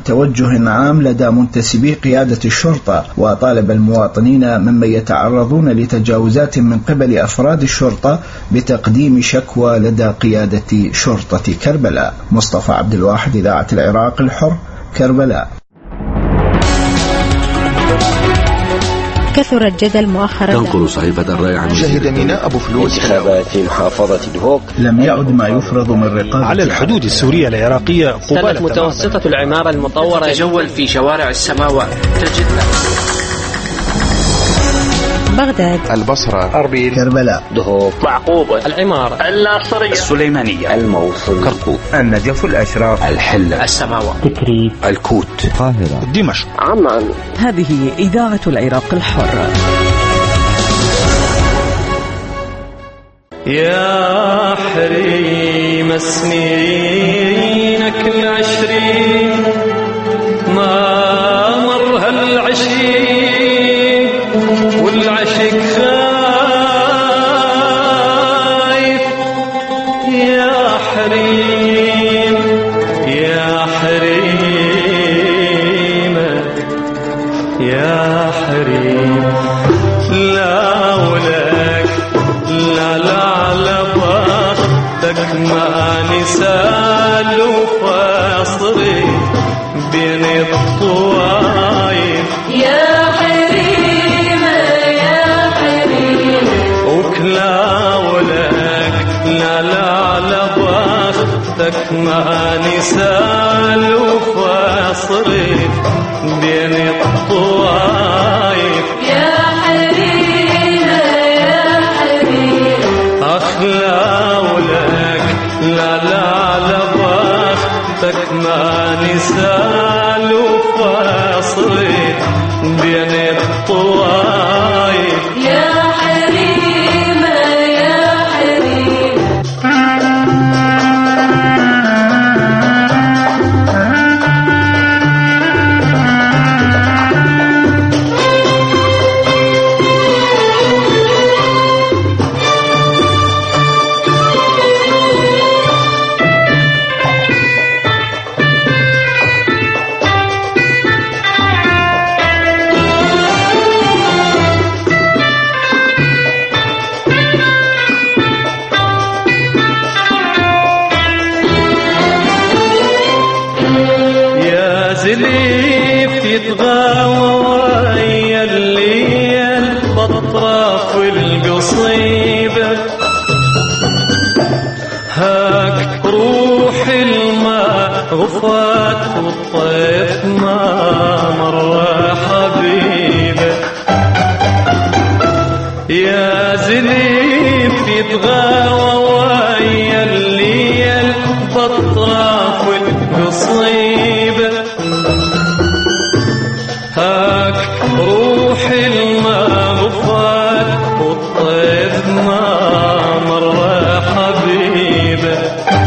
توجه عام لدى منتسبي قيادة الشرطة، وطالب المواطنين ممن يتعرضون لتجاوزات من قبل أفراد الشرطة بتقديم شكوى لدى قيادة شرطة كربلاء. مصطفى عبد الواحد، إذاعة العراق الحر، كربلاء. كثر الجدل مؤخرا. تنقل صحيفة الرأي عن شهد ميناء أبو فلوس انتخابات في محافظة دهوك. لم يعد ما يفرض من رقابة على الحدود السورية العراقية قبالة متوسطة العمارة المطورة. تتجول في شوارع السماوات، تجدنا بغداد، البصرة، أربيل، كربلاء، دهوك، معقوبة، العمارة، الناصرية، السليمانية، الموصل، كركوك، النجف، الأشراف، الحلة، السماوات، تكريت، الكوت، القاهرة، دمشق، عمان. هذه إذاعة العراق الحر. يا حريم سنينك العشرين ما مر هالعشرين والعشق خايف. يا حريم يا حريم يا حريم لا ولك لا لا على بختك ما نسال وفاصري بين الطوايف. يا حريم يا حريم وكلا ولك لا لا على بختك ما نسال وفاصري بين الطوايف. يا حريم يا حريم أخلا ولك لا لا على بختك ما نسال وفاصلي بين الطوايف. يا حريم يا حريم زليف يتغاوى ويا الليل بطراف القصيبة. هاك روح الماء غفات والطيف ما مرة حبيبة. يا زليف يتغاوى ويا الليل بطراف القصيبة. هاك روح الماء غفات والطيف ما مرة حبيبة.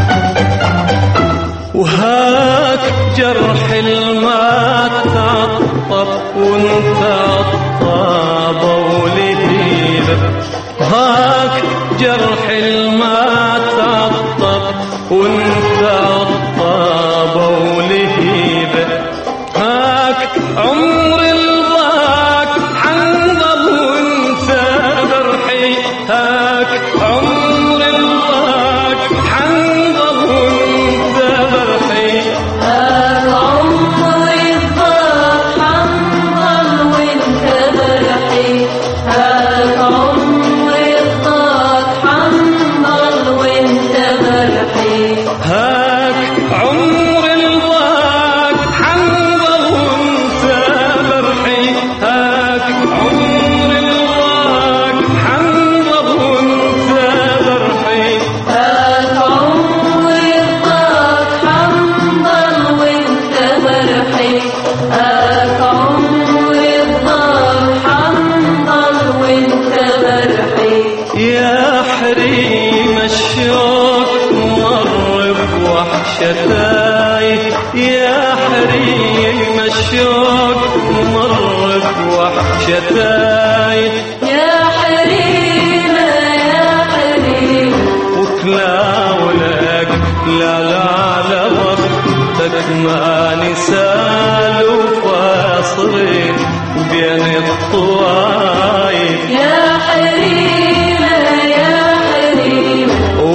وهاك جرح الماء تعطب وانت عطابة ولهيبة. هاك جرح الماء تعطب وانت عطابة ولهيبة. هاك عمر الضاك حنظل وانت برحي. هاك عمر الضاك حنظل وانت برحي. هاك عمر الضاك حنظل وانت برحي. هاك عمر الضاك حنظل وانت برحي. هاك عمر الضاك حنظل وانت برحي. هاك عمر الضاك حنظل وانت برحي. هاك عمر الضاك حنظل وانت برحي. هاك عمر الضاك حنظل وانت برحي. يا حريم الشوق مر بوحشتاي. يا حريم الشوق مر بوحشتاي. يا حريم يا حريم وكلا ولك لا لا على وقتك ما نساي وفاصلين بين الطوايف يا حريمة يا حريمة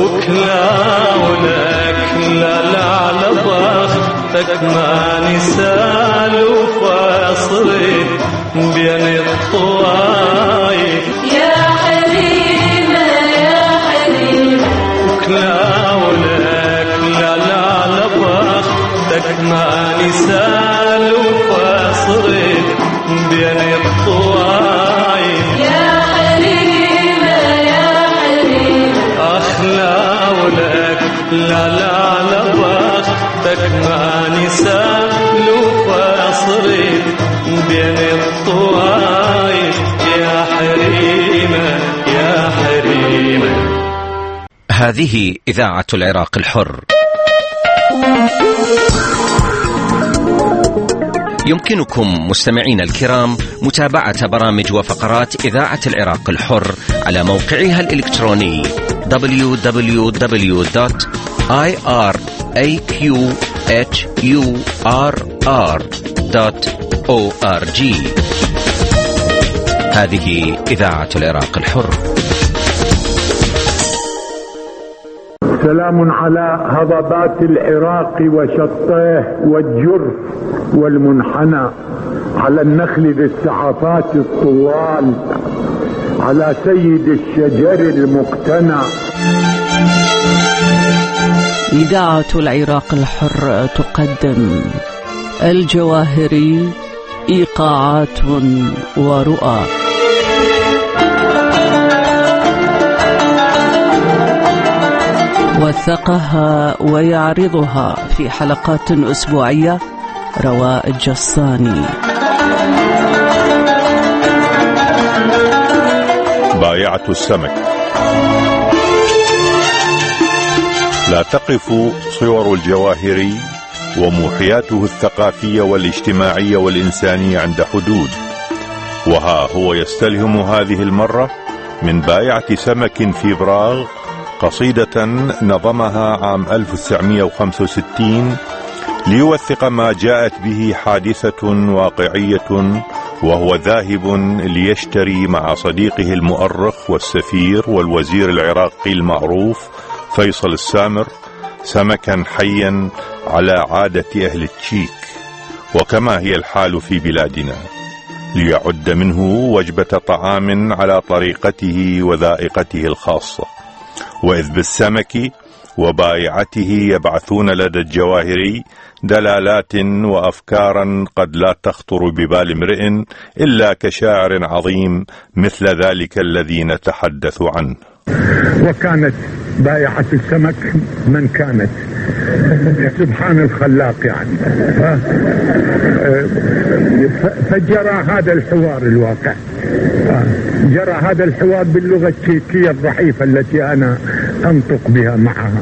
وكلاولك لا على بختك ما نسال وفاصلين بين الطوايف يا حريمة يا حريمة وكلاولك لا على بختك ما نسال وفاصلين بين الطوايف يا حريمة يا حريمة أخلاولك لا على بختك ما نسال وفاصلين بين الطوايف يا حريمة يا حريمة. هذه إذاعة العراق الحر. يمكنكم مستمعين الكرام متابعة برامج وفقرات إذاعة العراق الحر على موقعها الإلكتروني www.iraqhurr.org. هذه إذاعة العراق الحر. سلام على هضبات العراق وشطيه والجرف والمنحنى، على النخل ذي السعفات الطوال، على سيد الشجر المقتنى. إذاعة العراق الحر تقدم الجواهري إيقاعات ورؤى. وثقها ويعرضها في حلقات أسبوعية رواء الجصاني. بايعة السمك. لا تقف صور الجواهري وموحياته الثقافية والاجتماعية والإنسانية عند حدود، وها هو يستلهم هذه المرة من بايعة سمك في براغ قصيدة نظمها عام 1965 ليوثق ما جاءت به حادثة واقعية، وهو ذاهب ليشتري مع صديقه المؤرخ والسفير والوزير العراقي المعروف فيصل السامر سمكا حيا على عادة أهل التشيك، وكما هي الحال في بلادنا، ليعد منه وجبة طعام على طريقته وذائقته الخاصة. وإذ بالسمك وبايعته يبعثون لدى الجواهري دلالات وأفكارا قد لا تخطر ببال امرئ إلا كشاعر عظيم مثل ذلك الذي نتحدث عنه. وكانت بايعة السمك من كانت، سبحان الخلاق يعني. فجرى هذا الحوار الواقع، جرى هذا الحوار باللغة التشيكية الضعيفة التي أنا أنطق بها معها.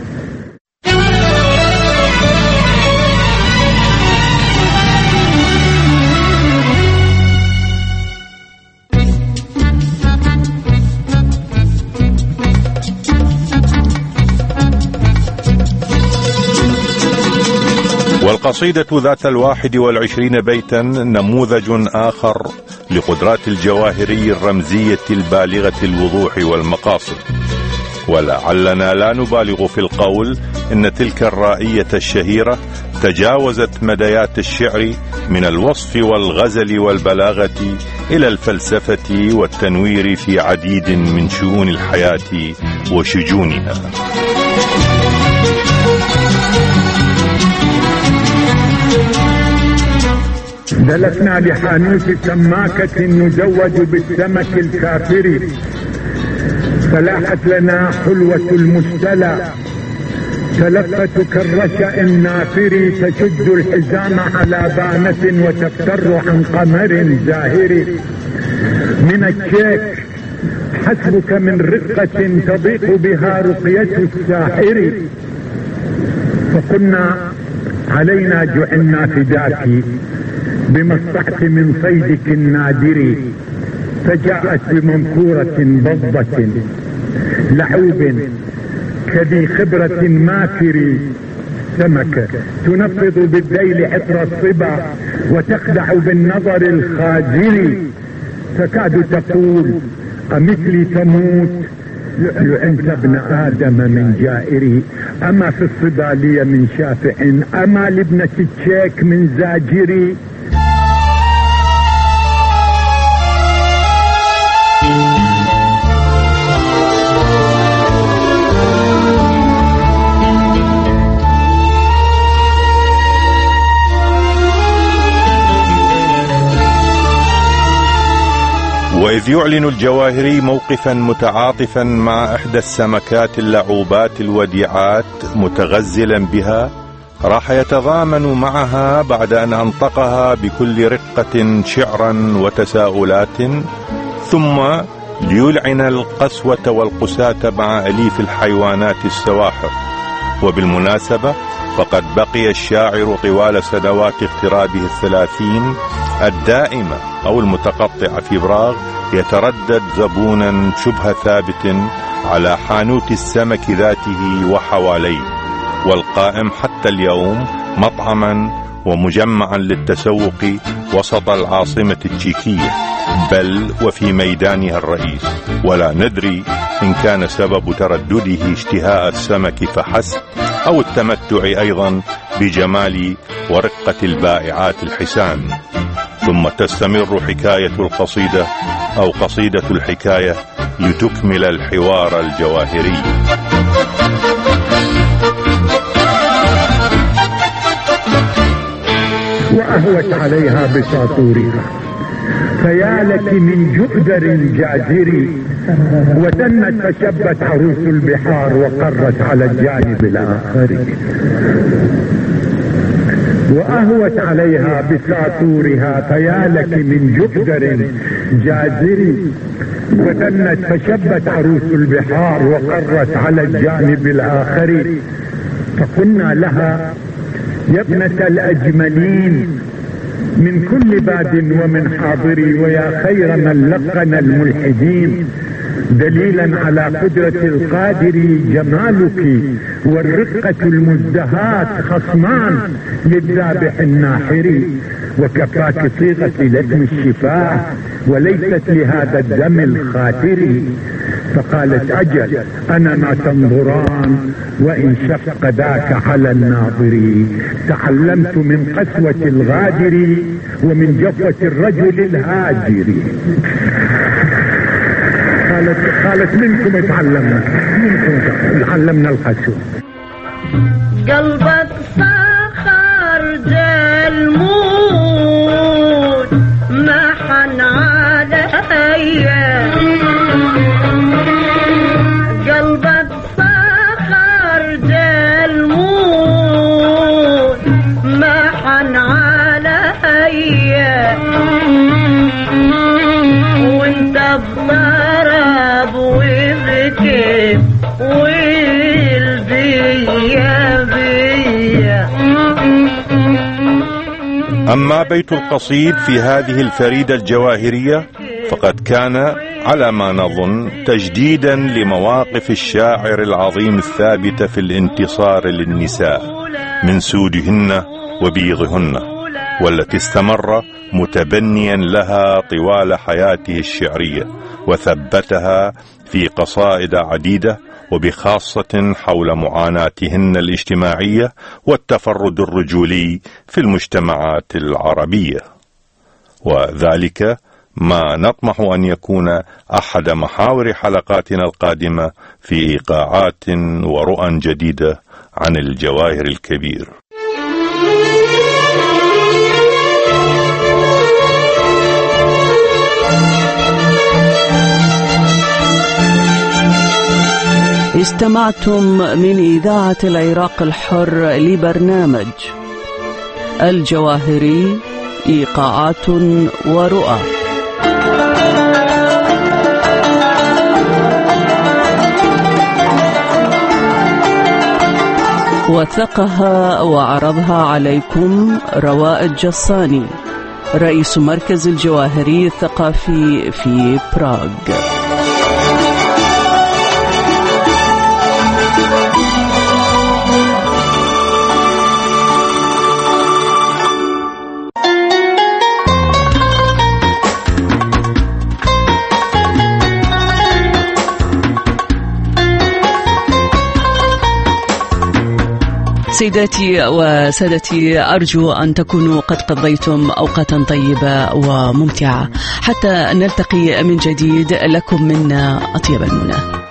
والقصيدة ذات 21 بيتا نموذج آخر لقدرات الجواهري الرمزية البالغة الوضوح والمقاصد. ولعلنا لا نبالغ في القول إن تلك الرائية الشهيرة تجاوزت مديات الشعر من الوصف والغزل والبلاغة إلى الفلسفة والتنوير في عديد من شؤون الحياة وشجونها. دلتنا لحانوت سماكة يزوج بالسمك الكافر، فلاحت لنا حلوة المستلى تلفت كالرشأ النافر، تشد الحزام على بانة وتفتر عن قمر زاهر. من الشيك حسبك من رقة تضيق بها رقية الساحر، فقلنا علينا جعلنا فداك بما استطعت من صيدك النادر. فجاءت بمنكورة بضة لعوب كذي خبرة ماكر، السمكة تنفض بالذيل عطر الصبا وتخدع بالنظر الخاجل، تكاد تقول أمثلي تموت أنت ابن آدم من جائري، أما في الصبا لي من شافع، أما لابنة الشيك من زاجري. وإذ يعلن الجواهري موقفا متعاطفا مع إحدى السمكات اللعوبات الوديعات متغزلا بها، راح يتضامن معها بعد أن أنطقها بكل رقة شعرا وتساؤلات، ثم ليلعن القسوة والقساة مع أليف الحيوانات السواحر. وبالمناسبة فقد بقي الشاعر طوال سنوات اغترابه 30 الدائمة أو المتقطعة في براغ يتردد زبونا شبه ثابت على حانوت السمك ذاته وحواليه، والقائم حتى اليوم مطعما ومجمعا للتسوق وسط العاصمة التشيكية، بل وفي ميدانها الرئيس، ولا ندري إن كان سبب تردده اشتهاء السمك فحسب أو التمتع أيضا بجمال ورقة البائعات الحسان. ثم تستمر حكاية القصيدة أو قصيدة الحكاية لتكمل الحوار الجواهري. وأهوت عليها بساطورها فيا لك من جؤدر جازري، وتنت فشبت عروس البحار وقرت على الجانب الآخر. وأهوت عليها بساطورها فيا لك من جؤدر جازري، وتنت فشبت عروس البحار وقرت على الجانب الآخر. فقلنا لها يا ابنة الأجملين من كل باد ومن حاضري، ويا خير من لقن الملحدين، دليلا على قدرة القادر جمالك، والرقة المزدهات خصمان للذابح الناحر، وكفاك صيغة لتم الشفاه وليست لهذا الدم الخاتر. فقالت أجل أنا ما تنظران وإن شق ذاك على الناظر، تعلمت من قسوة الغادر ومن جفوة الرجل الهاجر. قالت منكم تعلمنا القسوة. قلبك صخر جلمود ما حن عليا، قلبك صخر جلمود ما حن عليا، وانت بضرب وبكي والبيا بيا. أما بيت القصيد في هذه الفريدة الجواهرية فقد كان على ما نظن تجديدا لمواقف الشاعر العظيم الثابتة في الانتصار للنساء من سودهن وبيضهن، والتي استمر متبنيا لها طوال حياته الشعرية، وثبتها في قصائد عديدة، وبخاصة حول معاناتهن الاجتماعية والتفرد الرجولي في المجتمعات العربية. وذلك ما نطمح أن يكون أحد محاور حلقاتنا القادمة في إيقاعات ورؤى جديدة عن الجواهر الكبير. استمعتم من إذاعة العراق الحر لبرنامج الجواهري إيقاعات ورؤى. وثقها وعرضها عليكم رواء الجصاني، رئيس مركز الجواهري الثقافي في براغ. سيداتي وسادتي، أرجو أن تكونوا قد قضيتم أوقاتا طيبة وممتعة حتى نلتقي من جديد. لكم منا أطيب المنى.